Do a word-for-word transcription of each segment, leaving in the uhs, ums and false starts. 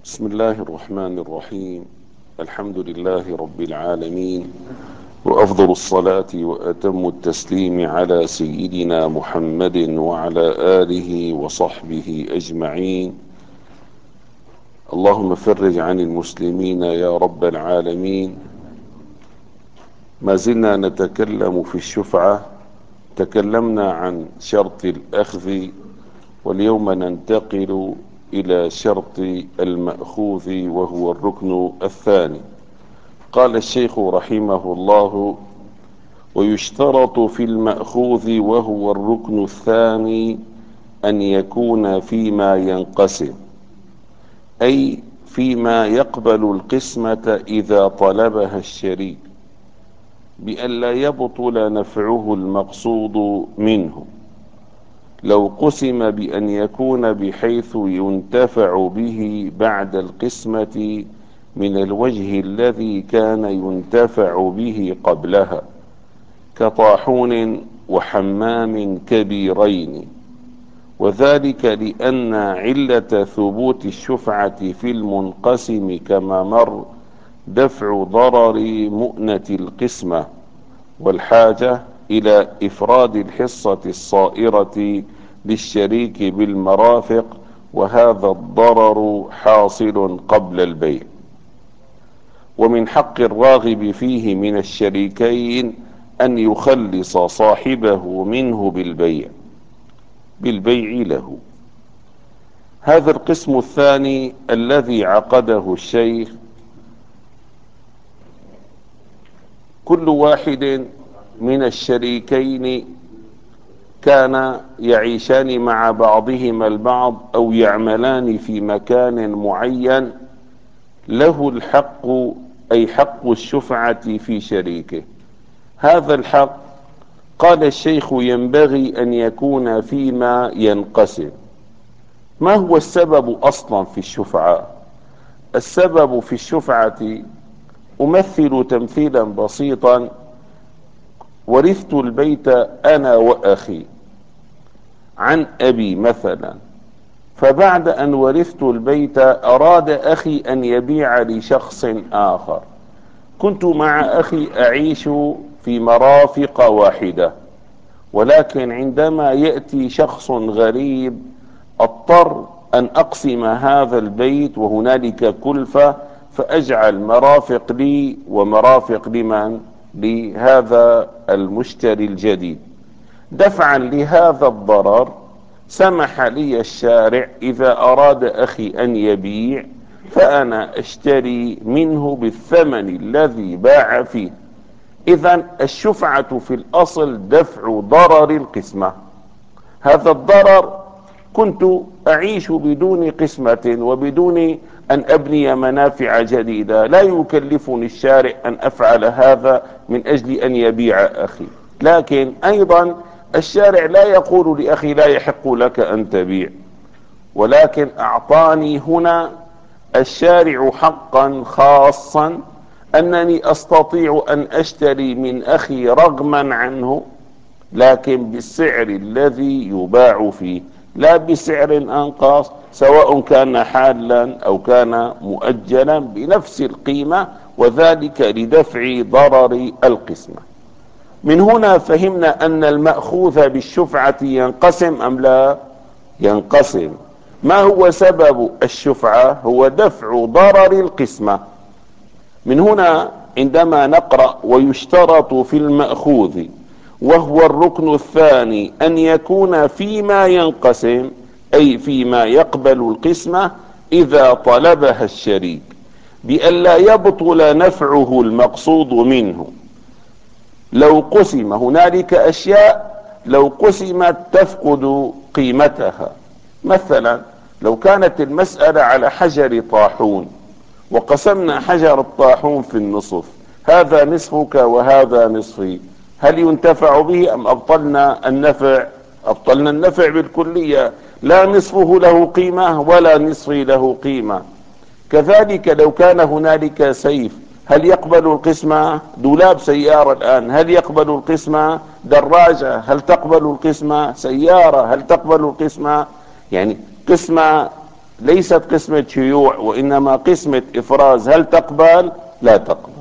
بسم الله الرحمن الرحيم. الحمد لله رب العالمين، وأفضل الصلاة وأتم التسليم على سيدنا محمد وعلى آله وصحبه أجمعين. اللهم فرج عن المسلمين يا رب العالمين. ما زلنا نتكلم في الشفعة، تكلمنا عن شرط الأخذ، واليوم ننتقل إلى شرط المأخوذ وهو الركن الثاني. قال الشيخ رحمه الله: ويشترط في المأخوذ وهو الركن الثاني أن يكون فيما ينقسم، أي فيما يقبل القسمة إذا طلبها الشريك، بألا يبطل نفعه المقصود منه. لو قسم بأن يكون بحيث ينتفع به بعد القسمة من الوجه الذي كان ينتفع به قبلها، كطاحون وحمام كبيرين. وذلك لأن علة ثبوت الشفعة في المنقسم كما مر دفع ضرر مؤنة القسمة، والحاجة إلى إفراد الحصة الصائرة للشريك بالمرافق، وهذا الضرر حاصل قبل البيع. ومن حق الراغب فيه من الشريكين أن يخلص صاحبه منه بالبيع بالبيع له. هذا القسم الثاني الذي عقده الشيخ: كل واحد من الشريكين كان يعيشان مع بعضهما البعض أو يعملان في مكان معين، له الحق، أي حق الشفعة في شريكه. هذا الحق، قال الشيخ، ينبغي أن يكون فيما ينقسم. ما هو السبب أصلا في الشفعة؟ السبب في الشفعة، أمثل تمثيلا بسيطا: ورثت البيت أنا وأخي عن أبي مثلا، فبعد أن ورثت البيت أراد أخي أن يبيع لشخص آخر. كنت مع أخي أعيش في مرافق واحدة، ولكن عندما يأتي شخص غريب اضطر أن أقسم هذا البيت، وهنالك كلفة، فأجعل مرافق لي ومرافق لمن؟ لهذا المشتري الجديد. دفعا لهذا الضرر سمح لي الشارع إذا أراد أخي أن يبيع فأنا أشتري منه بالثمن الذي باع فيه. إذن الشفعة في الأصل دفع ضرر القسمة. هذا الضرر كنت أعيش بدون قسمة وبدون أن أبني منافع جديدة، لا يكلفني الشارع أن أفعل هذا من أجل أن يبيع أخي. لكن أيضا الشارع لا يقول لأخي لا يحق لك أن تبيع، ولكن أعطاني هنا الشارع حقا خاصا أنني أستطيع أن أشتري من أخي رغما عنه، لكن بالسعر الذي يباع فيه، لا بسعر أنقص، سواء كان حالا أو كان مؤجلا بنفس القيمة، وذلك لدفع ضرر القسمة. من هنا فهمنا أن المأخوذ بالشفعة ينقسم أم لا؟ ينقسم. ما هو سبب الشفعة؟ هو دفع ضرر القسمة. من هنا عندما نقرأ: ويشترط في المأخوذ وهو الركن الثاني أن يكون فيما ينقسم، أي فيما يقبل القسمة إذا طلبها الشريك، بألا يبطل نفعه المقصود منه. لو قسم، هنالك أشياء لو قسمت تفقد قيمتها. مثلا لو كانت المسألة على حجر طاحون، وقسمنا حجر الطاحون في النصف، هذا نصفك وهذا نصفي، هل ينتفع به أم أبطلنا النفع؟ أبطلنا النفع بالكلية، لا نصفه له قيمة ولا نصفي له قيمة. كذلك لو كان هنالك سيف، هل يقبل القسمة؟ دولاب سيارة الآن، هل يقبل القسمة؟ دراجة، هل تقبل القسمة؟ سيارة، هل تقبل القسمة؟ يعني قسمة ليست قسمة شيوع وإنما قسمة إفراز، هل تقبل؟ لا تقبل.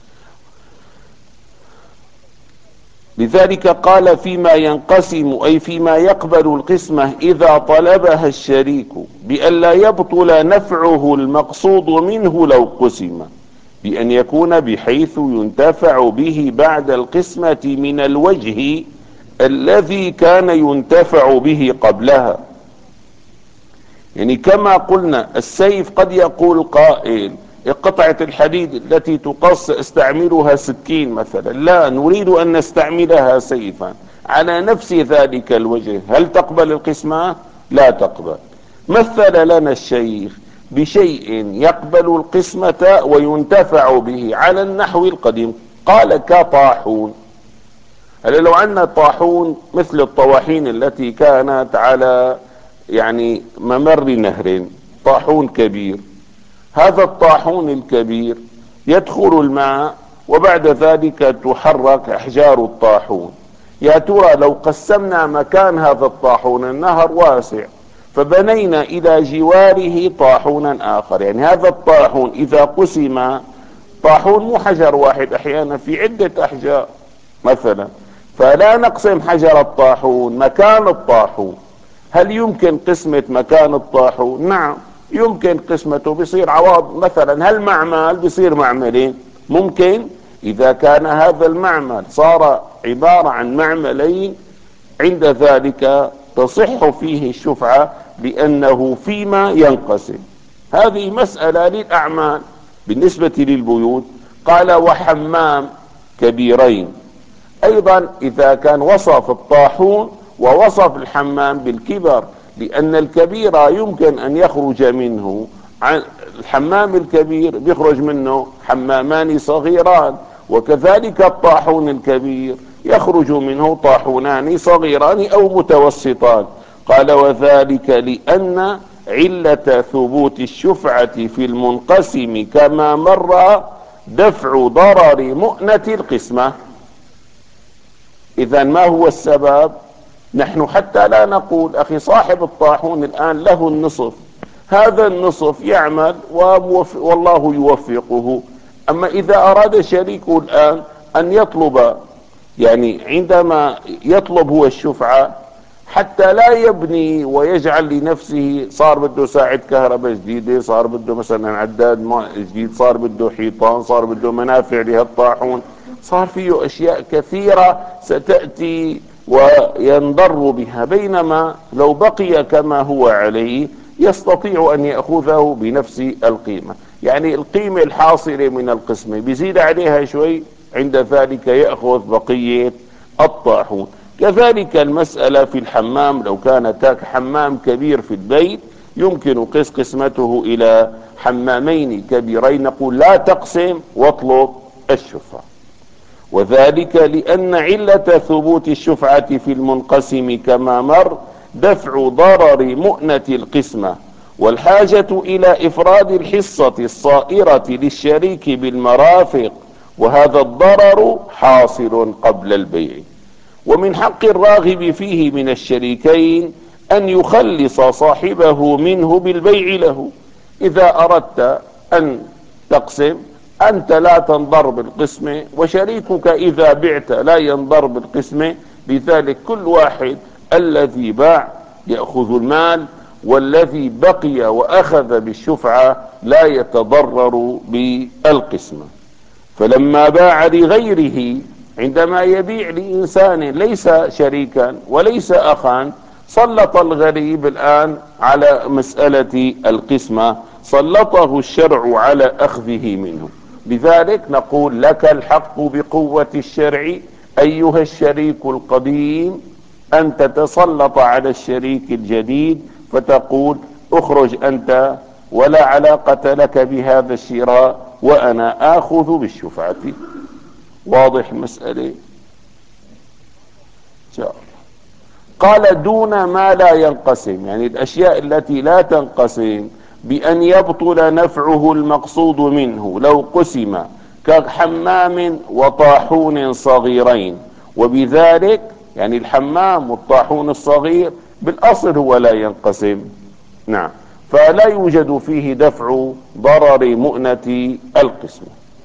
لذلك قال فيما ينقسم أي فيما يقبل القسمة إذا طلبها الشريك بألا يبطل نفعه المقصود منه لو قسم، بأن يكون بحيث ينتفع به بعد القسمة من الوجه الذي كان ينتفع به قبلها. يعني كما قلنا السيف قد يقول قائل قطعة الحديد التي تقص استعملها سكين مثلا، لا نريد ان نستعملها سيفا على نفس ذلك الوجه، هل تقبل القسمة؟ لا تقبل. مثل لنا الشيخ بشيء يقبل القسمة وينتفع به على النحو القديم، قال كطاحون. هل لو عندنا طاحون مثل الطواحين التي كانت على يعني ممر نهر، طاحون كبير، هذا الطاحون الكبير يدخل الماء وبعد ذلك تحرك احجار الطاحون. يا ترى لو قسمنا مكان هذا الطاحون، النهر واسع، فبنينا الى جواره طاحونا اخر، يعني هذا الطاحون اذا قسم، طاحون مو حجر واحد، احيانا في عدة احجار مثلا، فلا نقسم حجر الطاحون، مكان الطاحون. هل يمكن قسمة مكان الطاحون؟ نعم يمكن قسمته، بيصير عوض مثلا، هل معمل بيصير معملين؟ ممكن. اذا كان هذا المعمل صار عبارة عن معملين، عند ذلك تصح فيه الشفعة لانه فيما ينقسم. هذه مسألة للاعمال. بالنسبة للبيوت قال وحمام كبيرين، ايضا اذا كان وصف الطاحون ووصف الحمام بالكبر، لان الكبير يمكن ان يخرج منه عن الحمام الكبير بيخرج منه حمامان صغيران، وكذلك الطاحون الكبير يخرج منه طاحونان صغيران او متوسطان. قال وذلك لان علة ثبوت الشفعة في المنقسم كما مر دفع ضرر مؤنة القسمة. اذا ما هو السبب؟ نحن حتى لا نقول اخي صاحب الطاحون الان له النصف، هذا النصف يعمل والله يوفقه. اما اذا اراد شريكه الان ان يطلب، يعني عندما يطلب هو الشفعة حتى لا يبني ويجعل لنفسه، صار بده ساعة كهرباء جديدة، صار بده مثلا عداد ماء جديد، صار بده حيطان، صار بده منافع لهالطاحون، صار فيه اشياء كثيرة ستأتي وينضر بها، بينما لو بقي كما هو عليه يستطيع ان يأخذه بنفس القيمة، يعني القيمة الحاصلة من القسمة بيزيد عليها شوي، عند ذلك يأخذ بقية الطاحون. كذلك المسألة في الحمام، لو كان هناك حمام كبير في البيت يمكن قس قسمته الى حمامين كبيرين، نقول لا تقسم واطلب الشفعة. وذلك لان علة ثبوت الشفعة في المنقسم كما مر دفع ضرر مؤنة القسمة، والحاجة الى افراد الحصة الصائرة للشريك بالمرافق، وهذا الضرر حاصل قبل البيع. ومن حق الراغب فيه من الشريكين ان يخلص صاحبه منه بالبيع له. اذا اردت ان تقسم انت لا تنضر بالقسمة، وشريكك اذا بعت لا ينضر بالقسمة، لذلك كل واحد الذي باع يأخذ المال، والذي بقي واخذ بالشفعة لا يتضرر بالقسمة. فلما باع لغيره، عندما يبيع لإنسان ليس شريكا وليس أخا، سلط الغريب الآن على مسألة القسمة، سلطه الشرع على أخذه منه. لذلك نقول لك الحق بقوة الشرع أيها الشريك القديم أن تتسلط على الشريك الجديد فتقول اخرج أنت ولا علاقة لك بهذا الشراء وأنا آخذ بالشفعة. واضح المسألة؟ شاء الله. قال دون ما لا ينقسم، يعني الأشياء التي لا تنقسم بأن يبطل نفعه المقصود منه لو قسم، كحمام وطاحون صغيرين. وبذلك يعني الحمام والطاحون الصغير بالأصل هو لا ينقسم. نعم. فلا يوجد فيه دفع ضرر مؤنة القسمة.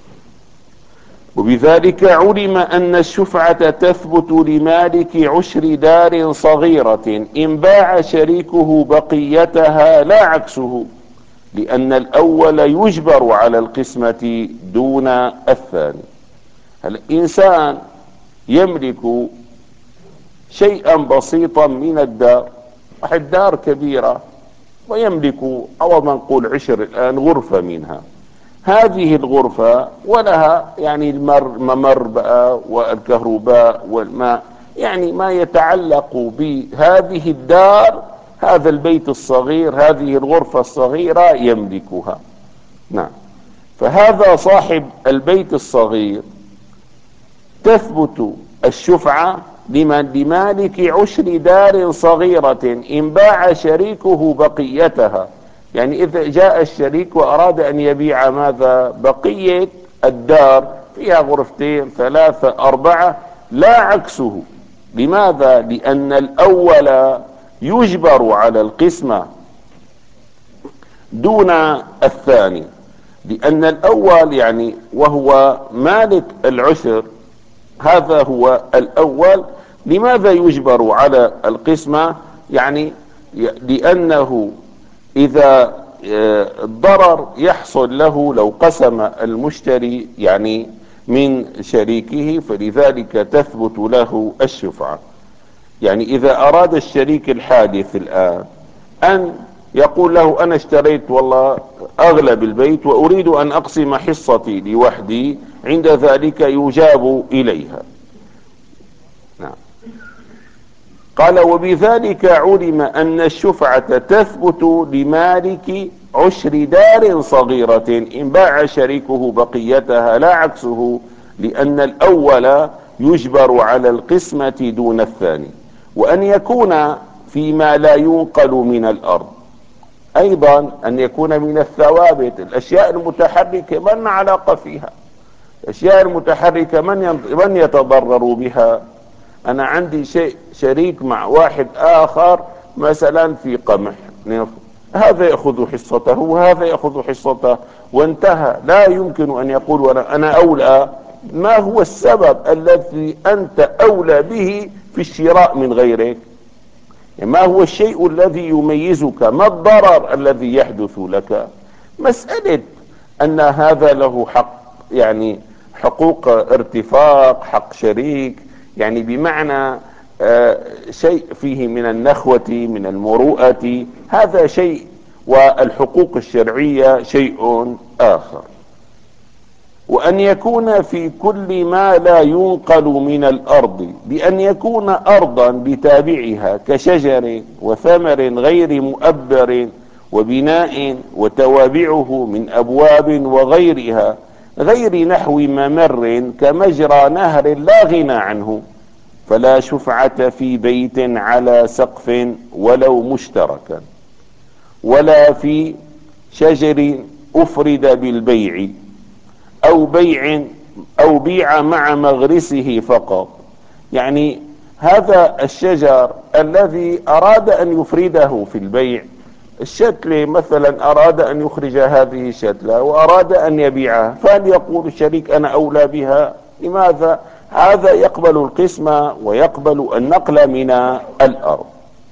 وبذلك علم أن الشفعة تثبت لمالك عشر دار صغيرة إن باع شريكه بقيتها لا عكسه، لأن الأول يجبر على القسمة دون الثاني. الإنسان يملك شيئا بسيطا من الدار، واحد دار كبيرة ويملك أو ما نقول عشر الآن غرفة منها. هذه الغرفة ولها يعني المر ممر بقى والكهرباء والماء، يعني ما يتعلق بهذه الدار، هذا البيت الصغير، هذه الغرفة الصغيرة يملكها. نعم. فهذا صاحب البيت الصغير تثبت الشفعة لمن لمالك عشر دار صغيرة إن باع شريكه بقيتها. يعني إذا جاء الشريك وأراد أن يبيع ماذا؟ بقية الدار، فيها غرفتين ثلاثة أربعة، لا عكسه. لماذا؟ لأن الأول يجبر على القسمة دون الثاني. لأن الأول يعني وهو مالك العشر، هذا هو الأول. لماذا يجبر على القسمة؟ يعني لأنه إذا الضرر يحصل له لو قسم المشتري يعني من شريكه، فلذلك تثبت له الشفعة. يعني إذا أراد الشريك الحادث الآن أن يقول له أنا اشتريت والله أغلب البيت وأريد أن أقسم حصتي لوحدي، عند ذلك يجاب إليها. نعم. قال وبذلك علم أن الشفعة تثبت لمالك عشر دار صغيرة إن باع شريكه بقيتها لا عكسه، لأن الأول يجبر على القسمة دون الثاني. وأن يكون فيما لا ينقل من الأرض، أيضا أن يكون من الثوابت. الأشياء المتحركة من علاقة فيها؟ الأشياء المتحركة من من يتضرر بها؟ أنا عندي شيء شريك مع واحد آخر مثلا في قمح، هذا يأخذ حصته وهذا يأخذ حصته وانتهى. لا يمكن أن يقول أنا أولى. ما هو السبب الذي أنت أولى به في الشراء من غيرك؟ ما هو الشيء الذي يميزك؟ ما الضرر الذي يحدث لك؟ مسألة أن هذا له حق، يعني حقوق ارتفاق، حق شريك، يعني بمعنى آه شيء فيه من النخوة من المروءة، هذا شيء، والحقوق الشرعية شيء آخر. وأن يكون في كل ما لا ينقل من الأرض، بأن يكون أرضا بتابعها كشجر وثمر غير مؤبر وبناء وتوابعه من أبواب وغيرها، غير نحو ممر كمجرى نهر لا غنى عنه، فلا شفعة في بيت على سقف ولو مشتركا، ولا في شجر أفرد بالبيع أو بيع أو بيع مع مغرسه فقط. يعني هذا الشجر الذي أراد أن يفرده في البيع، الشتلة مثلا أراد أن يخرج هذه الشتلة وأراد أن يبيعها، فهل يقول الشريك أنا أولى بها؟ لماذا؟ هذا يقبل القسمة ويقبل النقل من الأرض.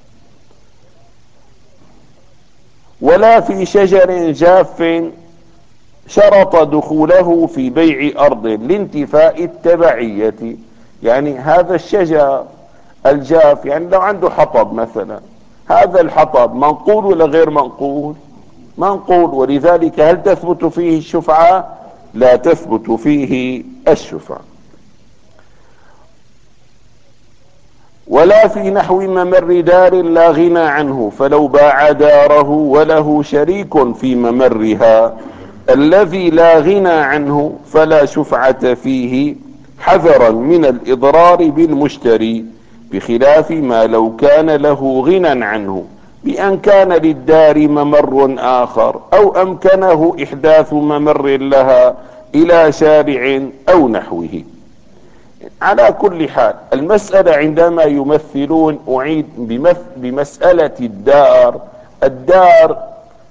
ولا في شجر جاف شرط دخوله في بيع أرض لانتفاء التبعية. يعني هذا الشجر الجاف، يعني لو عنده حطب مثلا، هذا الحطب منقول ولا غير منقول؟ منقول. ولذلك هل تثبت فيه الشفعة؟ لا تثبت فيه الشفعة. ولا في نحو ممر دار لا غنى عنه، فلو باع داره وله شريك في ممرها الذي لا غنى عنه فلا شفعة فيه، حذرا من الإضرار بالمشتري، بخلاف ما لو كان له غنى عنه بأن كان للدار ممر آخر أو أمكنه إحداث ممر لها إلى شارع أو نحوه. على كل حال المسألة عندما يمثلون، أعيد بمث بمسألة الدار، الدار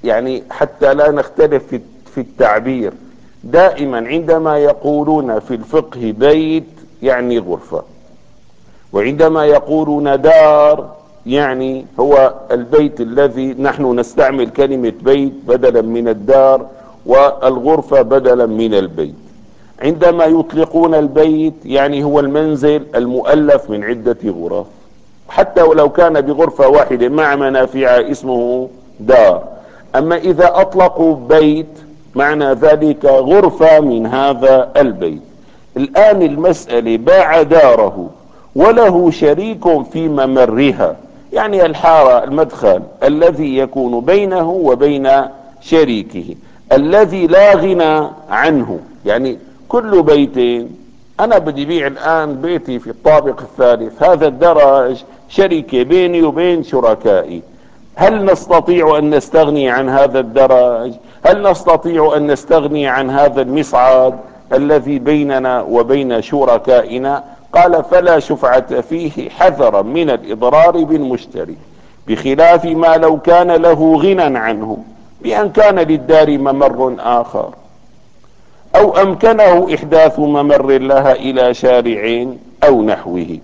يعني حتى لا نختلف في في التعبير، دائما عندما يقولون في الفقه بيت يعني غرفة، وعندما يقولون دار يعني هو البيت الذي نحن نستعمل كلمة بيت بدلا من الدار، والغرفة بدلا من البيت. عندما يطلقون البيت يعني هو المنزل المؤلف من عدة غرف، حتى ولو كان بغرفة واحدة مع منافع اسمه دار. اما اذا اطلقوا بيت معنى ذلك غرفة من هذا البيت. الان المسألة باع داره وله شريك في ممرها، يعني الحارة المدخل الذي يكون بينه وبين شريكه الذي لا غنى عنه. يعني كل بيت، انا بدي بيع الان بيتي في الطابق الثالث، هذا الدرج شركة بيني وبين شركائي، هل نستطيع ان نستغني عن هذا الدرج؟ هل نستطيع ان نستغني عن هذا المصعد الذي بيننا وبين شركائنا؟ قال فلا شفعة فيه حذرا من الاضرار بالمشتري، بخلاف ما لو كان له غنى عنه بان كان للدار ممر اخر، او امكنه احداث ممر لها الى شارع او نحوه.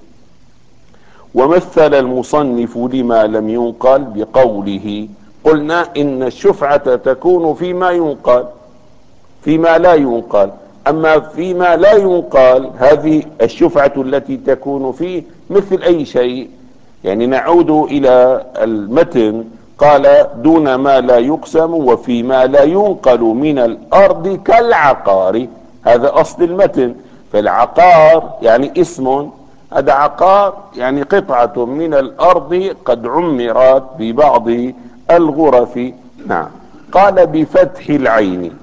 ومثل المصنف لما لم ينقل بقوله: قلنا ان الشفعة تكون فيما ينقل، فيما لا ينقل. اما فيما لا ينقل هذه الشفعة التي تكون فيه مثل اي شيء. يعني نعود الى المتن، قال: دون ما لا يقسم وفيما لا ينقل من الارض كالعقار. هذا اصل المتن. فالعقار يعني اسم، هذا عقار يعني قطعة من الارض قد عمرت ببعض الغرف. نعم. قال: بفتح العين،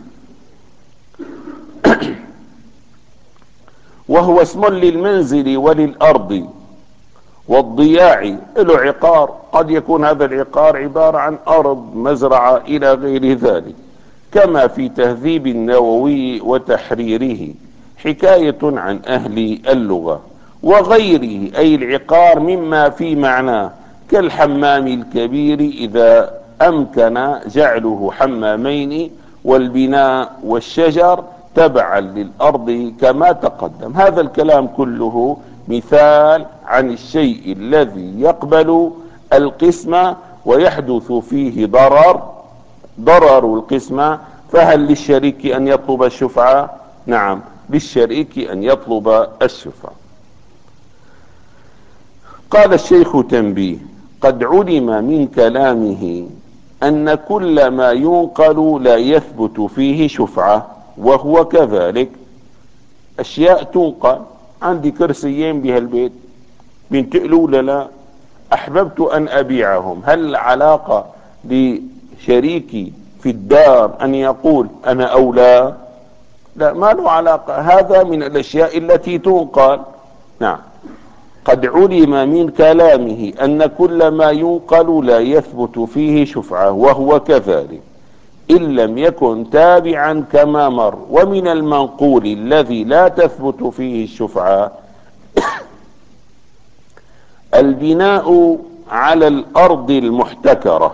وهو اسم للمنزل وللارض والضياع له عقار، قد يكون هذا العقار عبارة عن ارض، مزرعة، الى غير ذلك، كما في تهذيب النووي وتحريره حكاية عن اهل اللغة وغيره. اي العقار مما في معناه، كالحمام الكبير اذا امكن جعله حمامين، والبناء والشجر تبعا للارض كما تقدم. هذا الكلام كله مثال عن الشيء الذي يقبل القسمة ويحدث فيه ضرر، ضرر القسمة. فهل للشريك ان يطلب الشفعة؟ نعم، للشريك ان يطلب الشفعة. قال الشيخ: تنبيه: قد علم من كلامه ان كل ما ينقل لا يثبت فيه شفعة، وهو كذلك. اشياء تنقل، عندي كرسيين بهالبيت بينتقلوا ولا لا؟ احببت ان ابيعهم، هل العلاقة لشريكي في الدار ان يقول انا اولى؟ لا، ما له علاقة. هذا من الاشياء التي تنقل. نعم. قد علم من كلامه ان كل ما ينقل لا يثبت فيه شفعة، وهو كذلك ان لم يكن تابعا كما مر. ومن المنقول الذي لا تثبت فيه الشفعة البناء على الارض المحتكرة.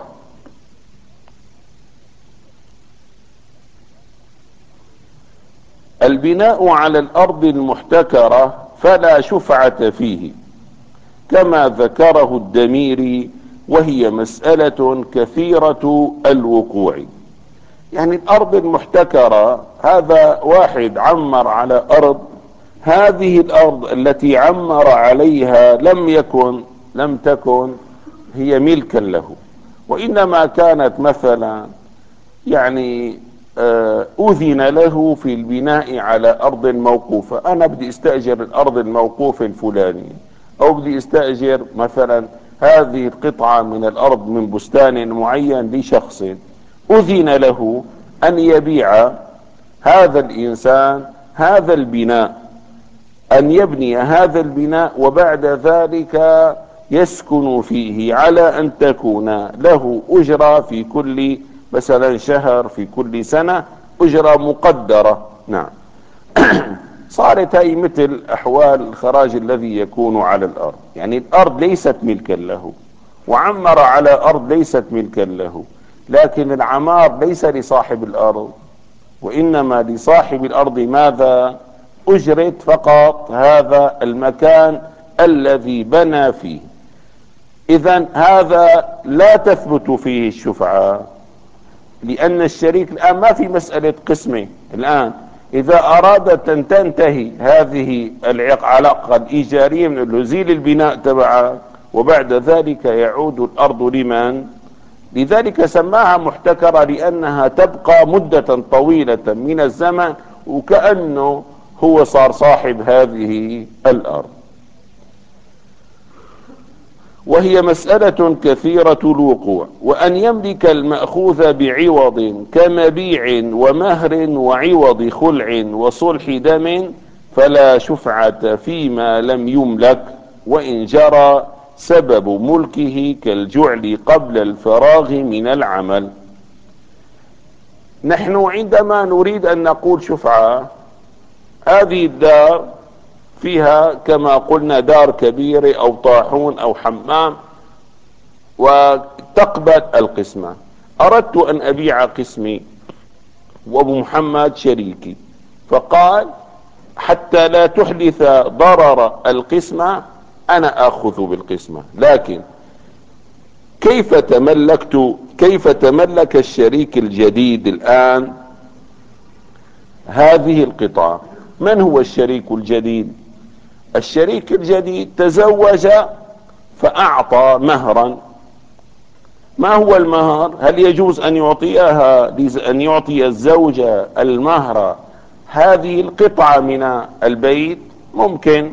البناء على الارض المحتكرة فلا شفعة فيه، كما ذكره الدميري، وهي مسألة كثيرة الوقوع. يعني الارض المحتكرة، هذا واحد عمر على ارض، هذه الارض التي عمر عليها لم يكن لم تكن هي ملكا له، وانما كانت مثلا يعني اذن له في البناء على ارض موقوفة. انا بدي استأجر الارض الموقوفة الفلانية، او بدي استأجر مثلا هذه القطعة من الارض من بستان معين لشخص، اذن له ان يبيع هذا الانسان هذا البناء، ان يبني هذا البناء، وبعد ذلك يسكن فيه، على ان تكون له اجرة في كل مثلا شهر، في كل سنة اجرة مقدرة. نعم. صارت هي مثل احوال الخراج الذي يكون على الارض. يعني الارض ليست ملكا له، وعمر على ارض ليست ملكا له، لكن العمار ليس لصاحب الارض، وانما لصاحب الارض ماذا؟ اجرة فقط هذا المكان الذي بنى فيه. اذا هذا لا تثبت فيه الشفعة، لان الشريك الان ما في مسألة قسمة. الان اذا ارادت ان تنتهي هذه العلاقة الايجارية من الهزيل البناء تبعها، وبعد ذلك يعود الارض لمن؟ لذلك سماها محتكرة، لانها تبقى مدة طويلة من الزمن وكأنه هو صار صاحب هذه الارض. وهي مسألة كثيرة الوقوع. وأن يملك المأخوذ بعوض كمبيع ومهر وعوض خلع وصلح دم فلا شفعة فيما لم يملك وإن جرى سبب ملكه كالجعل قبل الفراغ من العمل. نحن عندما نريد أن نقول شفعة، هذه الدار فيها كما قلنا دار كبيرة او طاحون او حمام وتقبل القسمة. اردت ان ابيع قسمي وابو محمد شريكي، فقال حتى لا تحدث ضرر القسمة انا اخذ بالقسمة. لكن كيف تملكت كيف تملك الشريك الجديد الان هذه القطعة؟ من هو الشريك الجديد؟ الشريك الجديد تزوج فأعطى مهرا. ما هو المهر؟ هل يجوز أن يعطيها أن يعطي الزوجة المهر هذه القطعة من البيت؟ ممكن.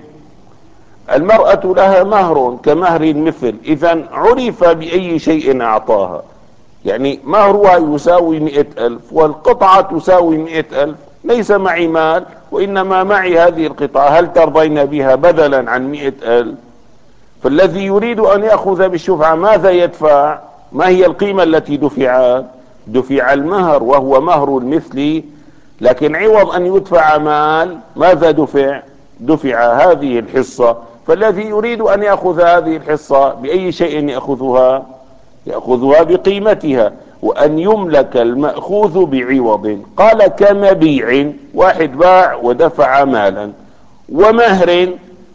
المرأة لها مهر كمهر المثل، إذا عرف بأي شيء أعطاها. يعني مهرها يساوي مئة ألف والقطعة تساوي مئة ألف، ليس معي مال وإنما معي هذه القطعة، هل ترضين بها بدلا عن مئة ألف؟ فالذي يريد أن يأخذ بالشفعة ماذا يدفع؟ ما هي القيمة التي دفعت؟ دفع المهر وهو مهر المثل، لكن عوض أن يدفع مال ماذا دفع؟ دفع هذه الحصة. فالذي يريد أن يأخذ هذه الحصة بأي شيء يأخذها؟ يأخذها بقيمتها. وأن يملك المأخوذ بعوض، قال كمبيع، واحد باع ودفع مالا، ومهر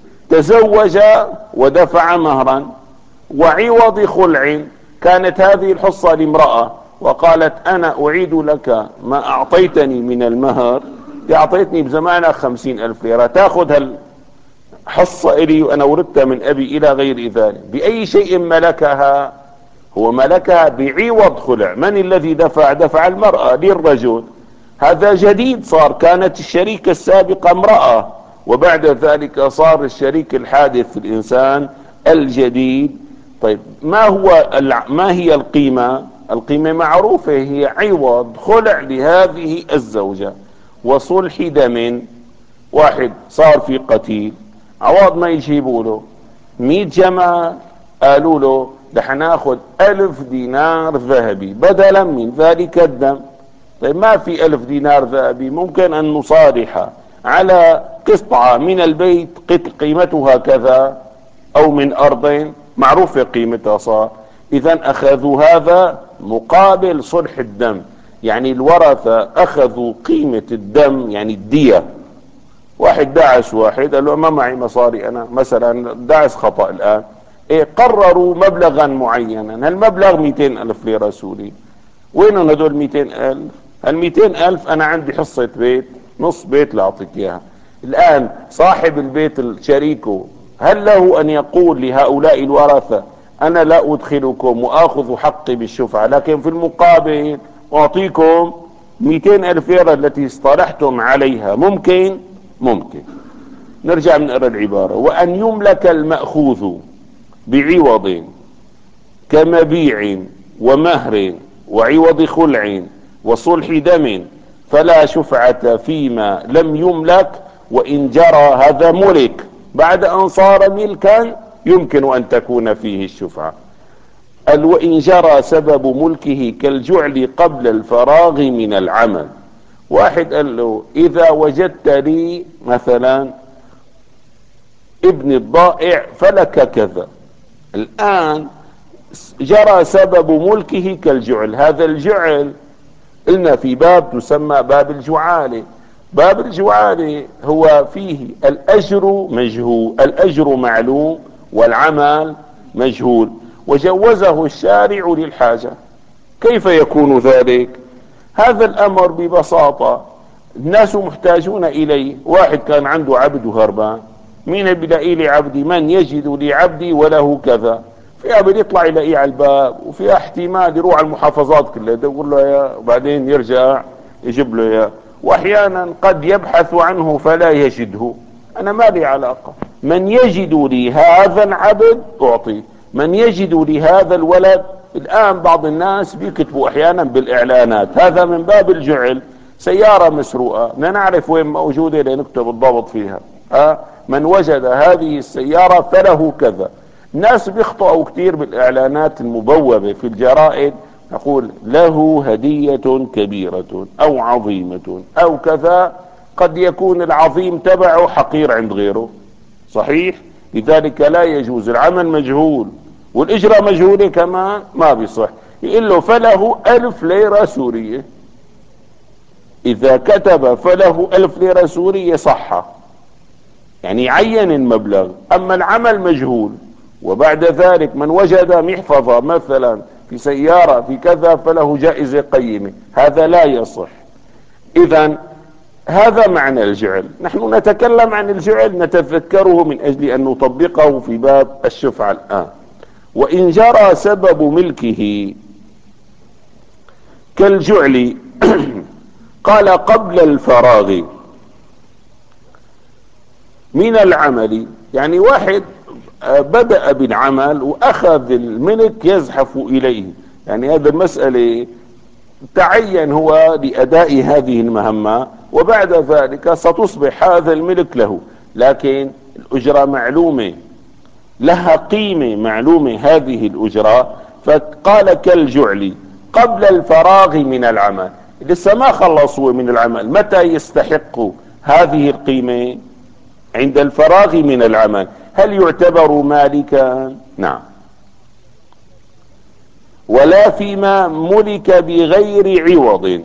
تزوج ودفع مهرا، وعوض خلع، كانت هذه الحصة لامرأة وقالت أنا أعيد لك ما أعطيتني من المهر، أعطيتني بزمانك خمسين ألف ليرة، تأخذ الحصة إلي وأنا وردتها من أبي إلى غير ذلك. بأي شيء ملكها؟ هو ملكها بعوض خلع. من الذي دفع؟ دفع المرأة للرجل. هذا جديد صار، كانت الشريكة السابقة امرأة وبعد ذلك صار الشريك الحادث الإنسان الجديد. طيب ما هو ما هي القيمة؟ القيمة معروفة، هي عوض خلع لهذه الزوجة وصلح دم. واحد صار في قتيل، عوض ما يجيبوا له مئة جمل، قالوا له رح ناخذ ألف دينار ذهبي بدلا من ذلك الدم. طيب ما في ألف دينار ذهبي، ممكن أن نصالح على قطعة من البيت قيمتها كذا، أو من أرض معروفة قيمتها صار. إذا أخذوا هذا مقابل صلح الدم، يعني الورثة أخذوا قيمة الدم يعني الدية. واحد دعس واحد قال له ما معي مصاري أنا، مثلا دعس خطأ الآن، إيه قرروا مبلغا معينا، هالمبلغ مئتين ألف ليرة سوري. وينهم هدول مئتين ألف؟ هالمئتين ألف أنا عندي حصة بيت، نص بيت لأعطيك إياها. الآن صاحب البيت شريكه هل له أن يقول لهؤلاء الورثة أنا لا أدخلكم وآخذ حقي بالشفعة، لكن في المقابل أعطيكم مئتين ألف ليرة التي اصطلحتم عليها؟ ممكن؟ ممكن. نرجع نقرأ العبارة. وأن يملك المأخوذ بعوض كمبيع ومهر وعوض خلع وصلح دم فلا شفعة فيما لم يملك وإن جرى، هذا ملك بعد أن صار ملكا يمكن أن تكون فيه الشفعة. وإن جرى سبب ملكه كالجعل قبل الفراغ من العمل. واحد قال له إذا وجدت لي مثلا ابن الضائع فلك كذا. الآن جرى سبب ملكه كالجعل. هذا الجعل قلنا في باب تسمى باب الجعالة. باب الجعالة هو فيه الأجر مجهول، الأجر معلوم والعمل مجهول، وجوزه الشارع للحاجة. كيف يكون ذلك؟ هذا الأمر ببساطة الناس محتاجون إليه. واحد كان عنده عبد وهربان، مين بيلاقي لي عبدي؟ من يجد لي عبدي وله كذا. في عبد يطلع يلاقيه على الباب، وفي احتمال يروح على المحافظات كلها يدور له اياه وبعدين يرجع يجيب له اياه. واحيانا قد يبحث عنه فلا يجده. انا ما لي علاقة. من يجد لي هذا العبد اعطيه، من يجد لي هذا الولد. الان بعض الناس بيكتبوا احيانا بالاعلانات، هذا من باب الجعل. سيارة مسروقة بدنا نعرف وين موجودة لنكتب الضبط فيها. أه؟ من وجد هذه السيارة فله كذا. الناس بيخطئوا كثير بالاعلانات المبوبة في الجرائد، نقول له هدية كبيرة او عظيمة او كذا. قد يكون العظيم تبعه حقير عند غيره، صحيح؟ لذلك لا يجوز. العمل مجهول والاجرة مجهولة كمان ما بيصح. يقول له فله الف ليرة سورية. اذا كتب فله الف ليرة سورية صح، يعني يعين المبلغ. اما العمل مجهول وبعد ذلك من وجد محفظة مثلا في سيارة في كذا فله جائزة قيمة، هذا لا يصح. اذا هذا معنى الجعل. نحن نتكلم عن الجعل نتذكره من اجل ان نطبقه في باب الشفعة الان. وان جرى سبب ملكه كالجعل قال قبل الفراغ من العمل. يعني واحد بدأ بالعمل واخذ الملك يزحف اليه، يعني هذه المسألة تعين هو لأداء هذه المهمة، وبعد ذلك ستصبح هذا الملك له، لكن الأجرة معلومة، لها قيمة معلومة هذه الأجرة. فقال كالجعل قبل الفراغ من العمل، لسه ما خلصوا من العمل. متى يستحق هذه القيمة؟ عند الفراغ من العمل. هل يعتبر مالكا؟ نعم. ولا فيما ملك بغير عوض.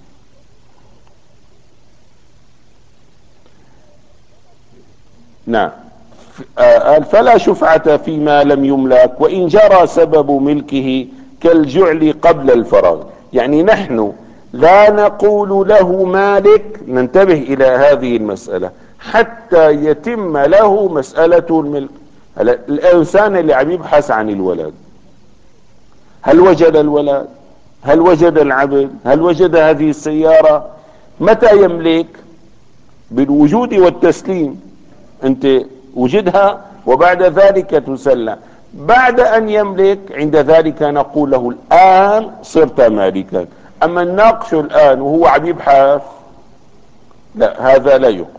نعم. قال فلا شفعة فيما لم يملك وإن جرى سبب ملكه كالجعل قبل الفراغ. يعني نحن لا نقول له مالك، ننتبه إلى هذه المسألة حتى يتم له مسألة الملك. الإنسان اللي عم يبحث عن الولد، هل وجد الولد؟ هل وجد العبد؟ هل وجد هذه السيارة؟ متى يملك؟ بالوجود والتسليم. انت وجدها وبعد ذلك تسلم. بعد ان يملك عند ذلك نقول له الان صرت مالكا. اما الناقش الان وهو عم يبحث، لا، هذا لا يقبل.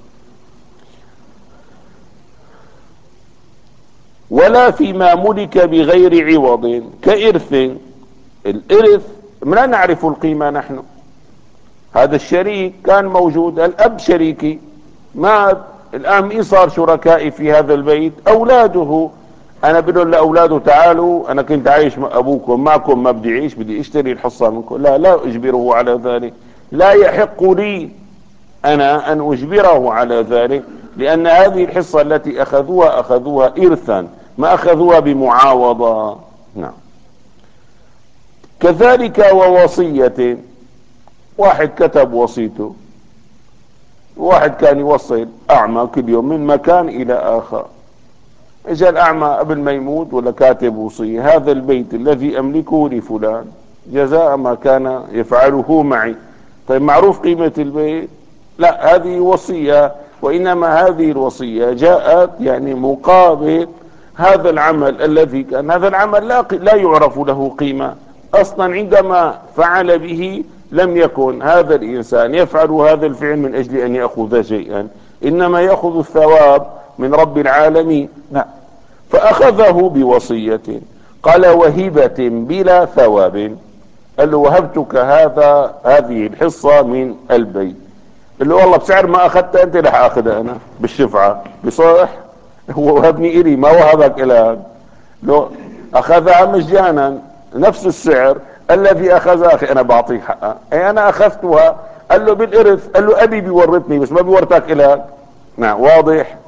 ولا فيما ملك بغير عوض كإرث. الإرث لا نعرف القيمة نحن. هذا الشريك كان موجود، الأب شريكي مات، الآن مين صار شركائي في هذا البيت؟ أولاده. أنا بقول لأولاده تعالوا أنا كنت عايش مع أبوكم، معكم ما بدي أعيش، بدي أشتري الحصة منكم. لا، لا أجبره على ذلك. لا يحق لي أنا أن أجبره على ذلك، لأن هذه الحصة التي أخذوها أخذوها إرثا، ما أخذوها بمعاوضة. نعم. كذلك ووصية. واحد كتب وصيته، واحد كان يوصل أعمى كل يوم من مكان إلى آخر. إجا الأعمى قبل ما يموت ولا كاتب وصية: هذا البيت الذي أملكه لفلان جزاء ما كان يفعله معي. طيب معروف قيمة البيت؟ لا، هذه وصية، وإنما هذه الوصية جاءت يعني مقابل هذا العمل الذي كان. هذا العمل لا, لا يعرف له قيمة أصلا. عندما فعل به لم يكن هذا الإنسان يفعل هذا الفعل من أجل أن يأخذ شيئا، إنما يأخذ الثواب من رب العالمين. نعم. فأخذه بوصية. قال وهبة بلا ثواب. قال له وهبتك هذا هذه الحصة من البيت. قال له والله بسعر ما أخذتها أنت رح أخذها أنا بالشفعة. بصح هو وهبني إلي، ما وهبك إلك. لو اخذها مجانا نفس السعر الذي اخذها. اخي انا بعطيك حقها، اي انا اخذتها. قال له بالارث، قال له ابي بيورثني بس ما بيورثك الك. نعم واضح.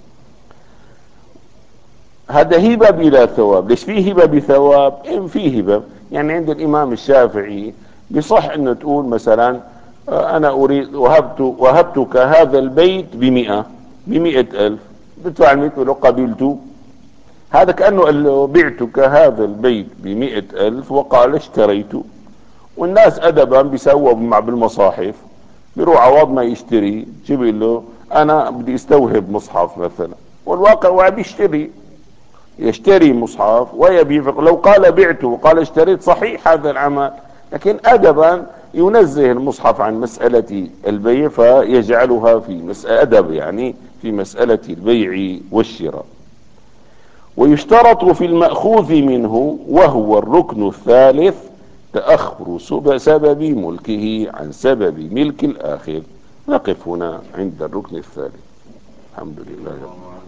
هذا هبه بلا ثواب. ليش في هبه بثواب؟ إن في هبه يعني عند الامام الشافعي بصح انه تقول مثلا آه، انا اريد وهبت وهبتك هذا البيت بمئة، بمئة الف، بدفع المئة ولو قبلت. هذا كأنه قال له بعتك هذا البيت بمئة الف وقال اشتريت. والناس ادبا بيسووا مع بالمصاحف، بيروح عوض ما يشتري شو بيقول له؟ انا بدي استوهب مصحف مثلا، والواقع هو عم يشتري، يشتري مصحف ويبيع. لو قال بعته وقال اشتريت صحيح هذا العمل، لكن ادبا ينزه المصحف عن مسألة البيع فيجعلها في مسألة ادب، يعني في مسألة البيع والشراء. ويشترط في المأخوذ منه وهو الركن الثالث تأخر سبب ملكه عن سبب ملك الآخر. نقف هنا عند الركن الثالث. الحمد لله.